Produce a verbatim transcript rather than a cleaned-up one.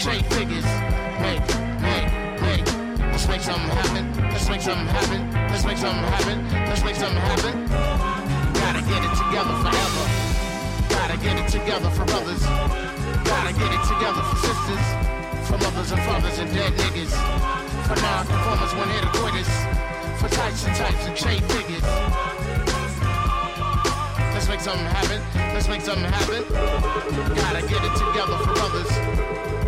Shake figures. Hey, hey, hey. Let's make something happen. Let's make something happen. Let's make something happen. Let's make something happen. Gotta get it together forever. Gotta get it together for brothers. Gotta get it together for sisters. For mothers and fathers and dead niggas. For non-conformers when hit quitters. For types and types and shade figures. Let's make something happen. Let's make something happen. Gotta get it together for brothers.